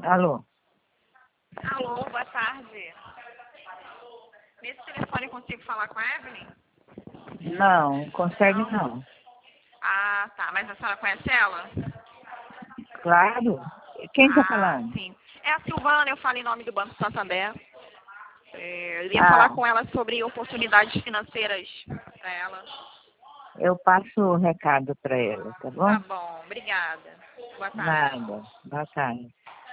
Alô? Alô, boa tarde. Nesse telefone eu consigo falar com a Evelyn? Não, consegue não. Ah, tá. Mas a senhora conhece ela? Claro. Quem tá Ah, falando? sim. É a Silvana, eu falo em nome do Banco Santander. Eu iria falar Ah, com ela sobre oportunidades financeiras para ela. eu passo o recado para ela, tá bom? Tá bom, obrigada. Boa tarde. Nada. Boa tarde.